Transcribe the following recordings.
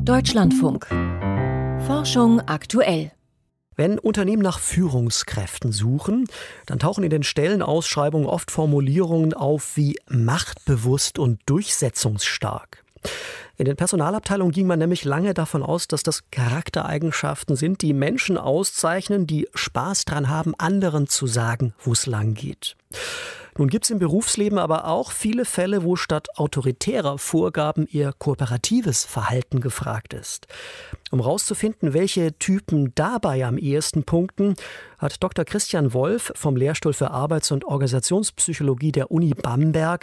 Deutschlandfunk. Forschung aktuell. Wenn Unternehmen nach Führungskräften suchen, dann tauchen in den Stellenausschreibungen oft Formulierungen auf wie machtbewusst und durchsetzungsstark. In den Personalabteilungen ging man nämlich lange davon aus, dass das Charaktereigenschaften sind, die Menschen auszeichnen, die Spaß dran haben, anderen zu sagen, wo es lang geht. Nun gibt es im Berufsleben aber auch viele Fälle, wo statt autoritärer Vorgaben eher kooperatives Verhalten gefragt ist. Um herauszufinden, welche Typen dabei am ehesten punkten, hat Dr. Christian Wolf vom Lehrstuhl für Arbeits- und Organisationspsychologie der Uni Bamberg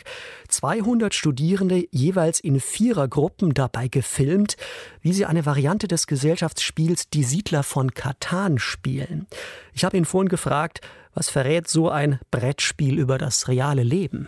200 Studierende jeweils in Vierergruppen dabei gefilmt, wie sie eine Variante des Gesellschaftsspiels Die Siedler von Catan spielen. Ich habe ihn vorhin gefragt, was verrät so ein Brettspiel über das reale Leben?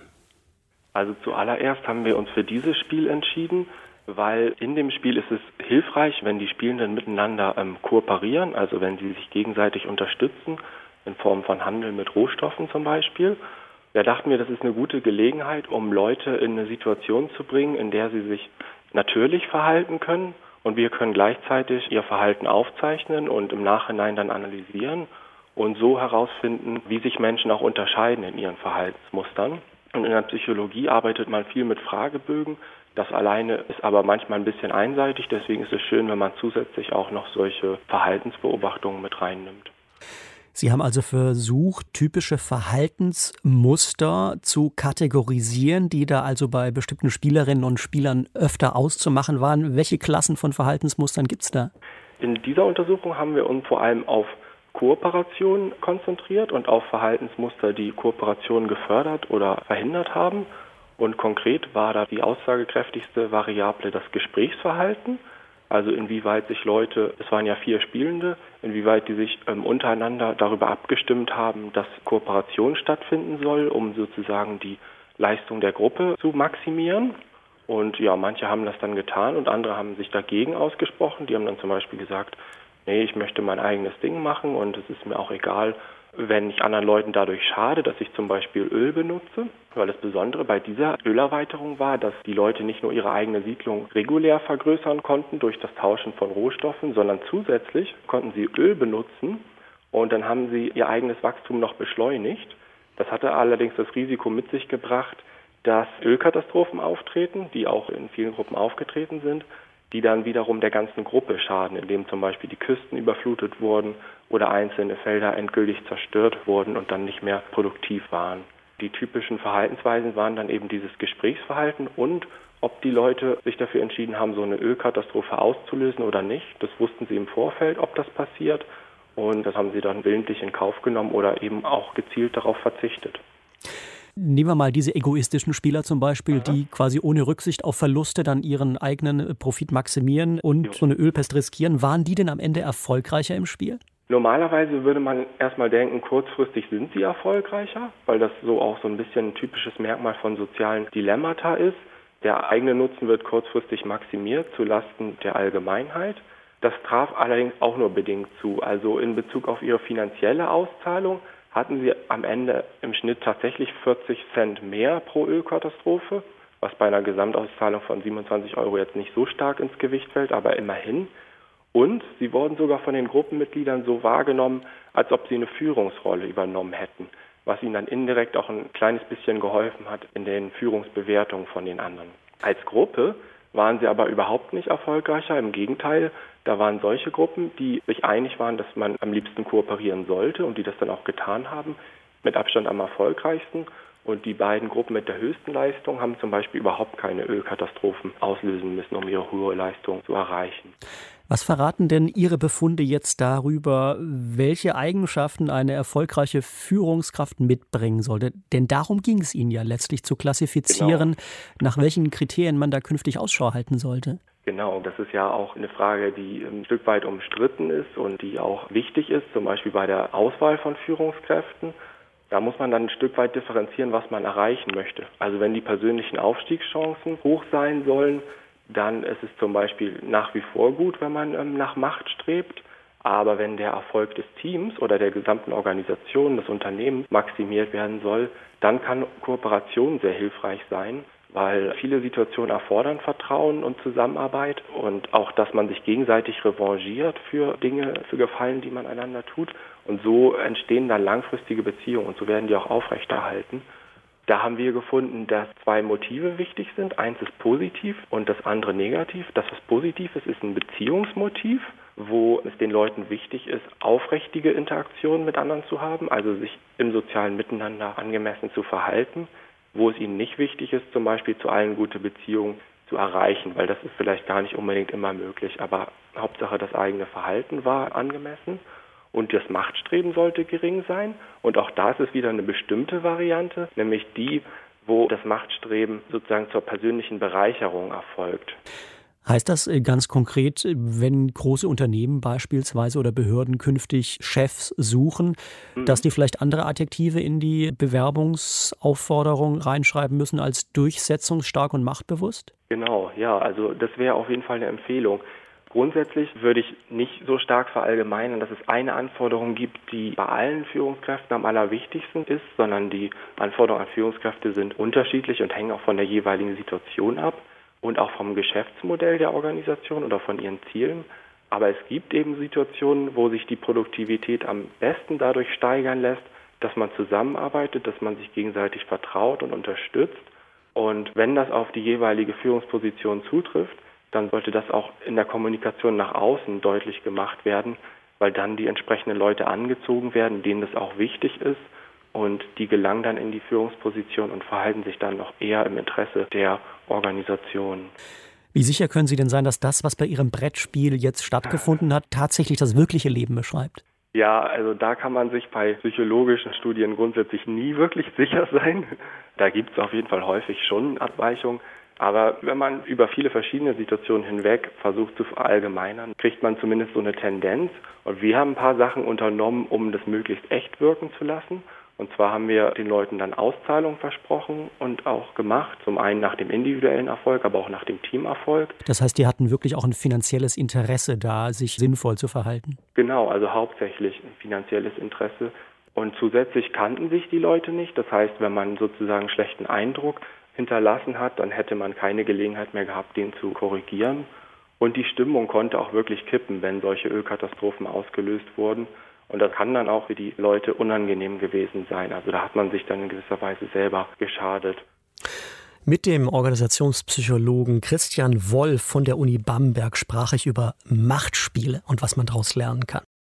Also zuallererst haben wir uns für dieses Spiel entschieden, weil in dem Spiel ist es hilfreich, wenn die Spielenden miteinander kooperieren, also wenn sie sich gegenseitig unterstützen, in Form von Handel mit Rohstoffen zum Beispiel. Da dachten wir, das ist eine gute Gelegenheit, um Leute in eine Situation zu bringen, in der sie sich natürlich verhalten können und wir können gleichzeitig ihr Verhalten aufzeichnen und im Nachhinein dann analysieren und so herausfinden, wie sich Menschen auch unterscheiden in ihren Verhaltensmustern. Und in der Psychologie arbeitet man viel mit Fragebögen. Das alleine ist aber manchmal ein bisschen einseitig. Deswegen ist es schön, wenn man zusätzlich auch noch solche Verhaltensbeobachtungen mit reinnimmt. Sie haben also versucht, typische Verhaltensmuster zu kategorisieren, die da also bei bestimmten Spielerinnen und Spielern öfter auszumachen waren. Welche Klassen von Verhaltensmustern gibt es da? In dieser Untersuchung haben wir uns vor allem auf Kooperation konzentriert und auf Verhaltensmuster, die Kooperation gefördert oder verhindert haben. Und konkret war da die aussagekräftigste Variable das Gesprächsverhalten, also inwieweit sich Leute, es waren ja 4 Spielende, inwieweit die sich untereinander darüber abgestimmt haben, dass Kooperation stattfinden soll, um sozusagen die Leistung der Gruppe zu maximieren. Und ja, manche haben das dann getan und andere haben sich dagegen ausgesprochen. Die haben dann zum Beispiel gesagt, nee, ich möchte mein eigenes Ding machen und es ist mir auch egal, wenn ich anderen Leuten dadurch schade, dass ich zum Beispiel Öl benutze. Weil das Besondere bei dieser Ölerweiterung war, dass die Leute nicht nur ihre eigene Siedlung regulär vergrößern konnten durch das Tauschen von Rohstoffen, sondern zusätzlich konnten sie Öl benutzen und dann haben sie ihr eigenes Wachstum noch beschleunigt. Das hatte allerdings das Risiko mit sich gebracht, dass Ölkatastrophen auftreten, die auch in vielen Gruppen aufgetreten sind, die dann wiederum der ganzen Gruppe schaden, indem zum Beispiel die Küsten überflutet wurden oder einzelne Felder endgültig zerstört wurden und dann nicht mehr produktiv waren. Die typischen Verhaltensweisen waren dann eben dieses Gesprächsverhalten und ob die Leute sich dafür entschieden haben, so eine Ölkatastrophe auszulösen oder nicht. Das wussten sie im Vorfeld, ob das passiert und das haben sie dann willentlich in Kauf genommen oder eben auch gezielt darauf verzichtet. Nehmen wir mal diese egoistischen Spieler zum Beispiel, die quasi ohne Rücksicht auf Verluste dann ihren eigenen Profit maximieren und so eine Ölpest riskieren. Waren die denn am Ende erfolgreicher im Spiel? Normalerweise würde man erstmal denken, kurzfristig sind sie erfolgreicher, weil das so auch so ein bisschen ein typisches Merkmal von sozialen Dilemmata ist. Der eigene Nutzen wird kurzfristig maximiert zulasten der Allgemeinheit. Das traf allerdings auch nur bedingt zu. Also in Bezug auf ihre finanzielle Auszahlung hatten sie am Ende im Schnitt tatsächlich 40 Cent mehr pro Ölkatastrophe, was bei einer Gesamtauszahlung von 27 € jetzt nicht so stark ins Gewicht fällt, aber immerhin. Und sie wurden sogar von den Gruppenmitgliedern so wahrgenommen, als ob sie eine Führungsrolle übernommen hätten, was ihnen dann indirekt auch ein kleines bisschen geholfen hat in den Führungsbewertungen von den anderen. Als Gruppe waren sie aber überhaupt nicht erfolgreicher, im Gegenteil. Da waren solche Gruppen, die sich einig waren, dass man am liebsten kooperieren sollte und die das dann auch getan haben, mit Abstand am erfolgreichsten. Und die beiden Gruppen mit der höchsten Leistung haben zum Beispiel überhaupt keine Ölkatastrophen auslösen müssen, um ihre hohe Leistung zu erreichen. Was verraten denn Ihre Befunde jetzt darüber, welche Eigenschaften eine erfolgreiche Führungskraft mitbringen sollte? Denn darum ging es Ihnen ja letztlich zu klassifizieren, nach welchen Kriterien man da künftig Ausschau halten sollte. Genau, das ist ja auch eine Frage, die ein Stück weit umstritten ist und die auch wichtig ist, zum Beispiel bei der Auswahl von Führungskräften. Da muss man dann ein Stück weit differenzieren, was man erreichen möchte. Also wenn die persönlichen Aufstiegschancen hoch sein sollen, dann ist es zum Beispiel nach wie vor gut, wenn man nach Macht strebt. Aber wenn der Erfolg des Teams oder der gesamten Organisation, des Unternehmens maximiert werden soll, dann kann Kooperation sehr hilfreich sein, weil viele Situationen erfordern Vertrauen und Zusammenarbeit und auch, dass man sich gegenseitig revanchiert für Dinge, für Gefallen, die man einander tut. Und so entstehen dann langfristige Beziehungen und so werden die auch aufrechterhalten. Da haben wir gefunden, dass 2 Motive wichtig sind. Eins ist positiv und das andere negativ. Das, was positiv ist, ist ein Beziehungsmotiv, wo es den Leuten wichtig ist, aufrichtige Interaktionen mit anderen zu haben, also sich im sozialen Miteinander angemessen zu verhalten. Wo es ihnen nicht wichtig ist, zum Beispiel zu allen gute Beziehungen zu erreichen, weil das ist vielleicht gar nicht unbedingt immer möglich. Aber Hauptsache, das eigene Verhalten war angemessen. Und das Machtstreben sollte gering sein. Und auch da ist es wieder eine bestimmte Variante, nämlich die, wo das Machtstreben sozusagen zur persönlichen Bereicherung erfolgt. Heißt das ganz konkret, wenn große Unternehmen beispielsweise oder Behörden künftig Chefs suchen, dass die vielleicht andere Adjektive in die Bewerbungsaufforderung reinschreiben müssen als durchsetzungsstark und machtbewusst? Genau, ja, also das wäre auf jeden Fall eine Empfehlung. Grundsätzlich würde ich nicht so stark verallgemeinern, dass es eine Anforderung gibt, die bei allen Führungskräften am allerwichtigsten ist, sondern die Anforderungen an Führungskräfte sind unterschiedlich und hängen auch von der jeweiligen Situation ab und auch vom Geschäftsmodell der Organisation oder von ihren Zielen. Aber es gibt eben Situationen, wo sich die Produktivität am besten dadurch steigern lässt, dass man zusammenarbeitet, dass man sich gegenseitig vertraut und unterstützt. Und wenn das auf die jeweilige Führungsposition zutrifft, dann sollte das auch in der Kommunikation nach außen deutlich gemacht werden, weil dann die entsprechenden Leute angezogen werden, denen das auch wichtig ist und die gelangen dann in die Führungsposition und verhalten sich dann noch eher im Interesse der Organisation. Wie sicher können Sie denn sein, dass das, was bei Ihrem Brettspiel jetzt stattgefunden hat, tatsächlich das wirkliche Leben beschreibt? Ja, also da kann man sich bei psychologischen Studien grundsätzlich nie wirklich sicher sein. Da gibt es auf jeden Fall häufig schon Abweichungen. Aber wenn man über viele verschiedene Situationen hinweg versucht zu verallgemeinern, kriegt man zumindest so eine Tendenz. Und wir haben ein paar Sachen unternommen, um das möglichst echt wirken zu lassen. Und zwar haben wir den Leuten dann Auszahlungen versprochen und auch gemacht. Zum einen nach dem individuellen Erfolg, aber auch nach dem Teamerfolg. Das heißt, die hatten wirklich auch ein finanzielles Interesse da, sich sinnvoll zu verhalten? Genau, also hauptsächlich ein finanzielles Interesse. Und zusätzlich kannten sich die Leute nicht. Das heißt, wenn man sozusagen einen schlechten Eindruck hinterlassen hat, dann hätte man keine Gelegenheit mehr gehabt, den zu korrigieren. Und die Stimmung konnte auch wirklich kippen, wenn solche Ölkatastrophen ausgelöst wurden. Und das kann dann auch für die Leute unangenehm gewesen sein. Also da hat man sich dann in gewisser Weise selber geschadet. Mit dem Organisationspsychologen Christian Wolf von der Uni Bamberg sprach ich über Machtspiele und was man daraus lernen kann.